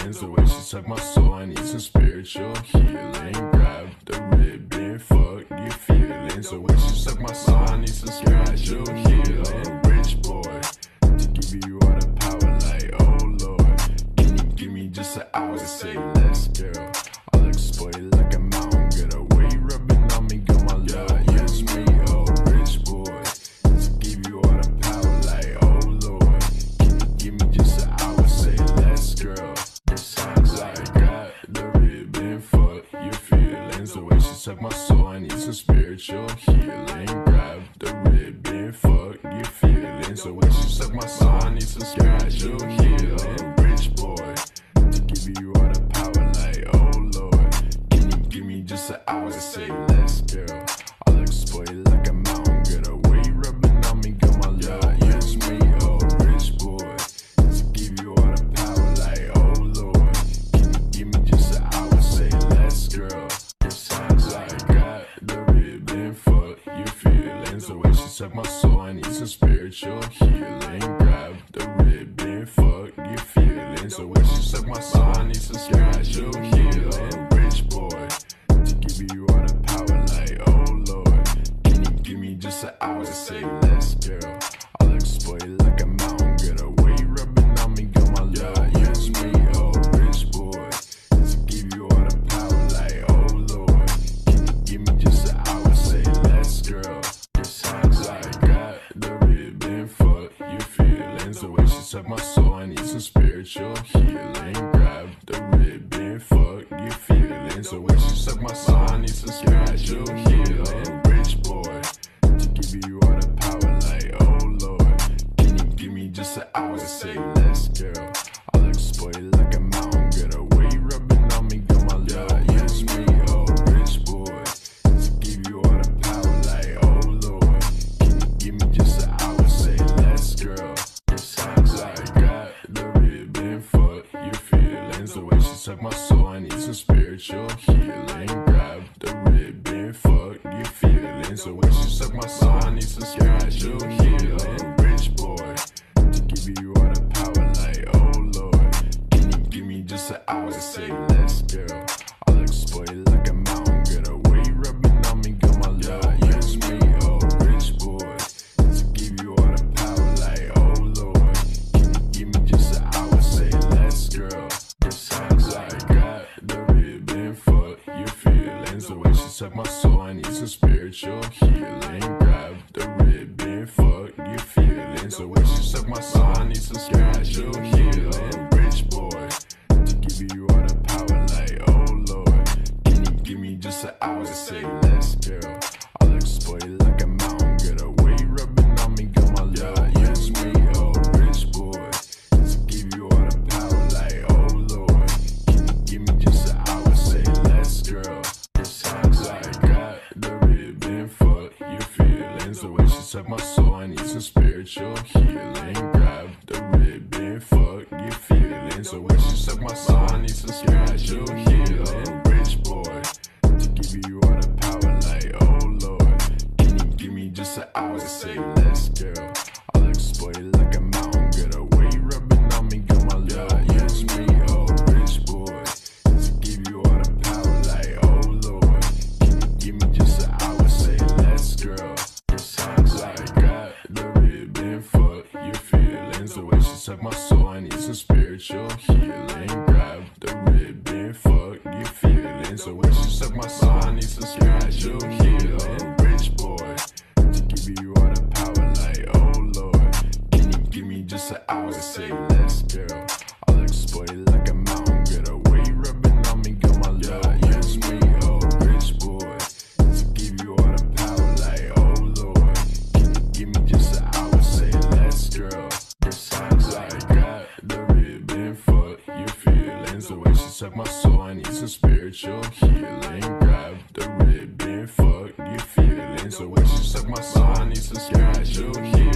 feelings. The way she suck my soul, I need some spiritual healing. Grab the ribbon, fuck your feelings. The way she suck my soul, I need some spiritual healing. Rich boy, to give you all the power like, oh Lord. Can you give me just an hour to say less, girl? I'll exploit it like a mountain, get away, rubbing on me, got my love. Yes, me, oh rich boy, to give you all the power like, oh Lord. Can you give me just an hour, say less, girl? It sounds like got the ribbon, fuck your feelings. The way she suck my soul, I need some spiritual healing. Grab the ribbon, fuck your feelings. The way she suck my soul, I need some spiritual healing. Rich boy, to give you all the power like, oh Lord. Can you give me just an hour to say less, girl? I'll exploit it like a mountain, get away, rubbing on me, got my love. Yes, me, oh rich boy, to give you all the power like, oh Lord. Can you give me just an hour, say less, girl? It sounds like got the ribbon, fuck your feelings. The way she suck my soul, I need some spiritual healing. Grab the ribbon, fuck your feelings. The way she suck my soul, I need some spiritual healing. Rich boy, to give you all the power like, oh Lord. Can you give me just an hour to say less, girl? I'll exploit it like a mountain, get away, rubbing on me, got my love. Yes, me, oh rich boy, to give you all the power like, oh Lord. Can you give me just an hour, say less, girl? It sounds like got the ribbon, fuck your feelings. The way she suck my soul, I need some spiritual healing. Grab the ribbon, fuck your feelings. The way she suck my soul, I need some spiritual healing. Rich boy, to give you all the power like, oh Lord. Can you give me just an hour to say less, girl? I'll exploit it like a mountain, get away, rubbing on me, got my love. Yes, me, oh rich boy, to give you all the power like, oh Lord. Can you give me just an hour, say less, girl? It sounds like got the ribbon, fuck your feelings. The way she suck my soul, I need some spiritual healing. Grab the ribbon, fuck your feelings. The way she suck my soul, I need some spiritual healing. Rich boy, to give you all the power like, oh Lord. Can you give me just an hour to say less, girl? I'll exploit it like a mountain, get away, rubbing on me, got my love. Yes, me, oh rich boy, to give you all the power like, oh Lord. Can you give me just an hour, say less, girl? It sounds like got the ribbon, fuck your feelings. The way she suck my soul, I need some spiritual healing. Grab the ribbon, fuck your feelings. The way she suck my soul, I need some spiritual healing. Rich boy, to give you all the power like, oh Lord. Can you give me just an hour to say less, girl? I'll exploit it like a mountain, get away, rubbing on me, got my love. Yes, me, oh rich boy, to give you all the power like, oh Lord. Can you give me just an hour, say less, girl? It sounds like got the ribbon, fuck your feelings. The way she suck my soul, I need some spiritual healing. Grab the ribbon, fuck your feelings. The way she suck my soul, I need some spiritual healing. Rich boy, to give you all the power like, oh Lord. Can you give me just an hour to say less, girl? I'll exploit it like a mountain, get away, rubbing on me, got my love. Yes, me, oh rich boy, to give you all the power like, oh Lord. Can you give me just an hour, say less, girl? It sounds like got the ribbon, fuck your feelings. The way she suck my soul, I need some spiritual healing. Grab the ribbon, fuck your feelings. The way she suck my soul, I need some spiritual healing. Rich boy, to give you all the power like, oh Lord. Can you give me just an hour to say less, girl? I'll exploit it like a mountain, get away, rubbing on me, got my love. Yes, me, oh rich boy, to give you all the power like, oh Lord. Can you give me just an hour, say less, girl? It sounds like got the ribbon, fuck your feelings. The way she suck my soul, I need some spiritual healing. Grab the ribbon, fuck your feelings. The way she suck my soul, I need some spiritual healing.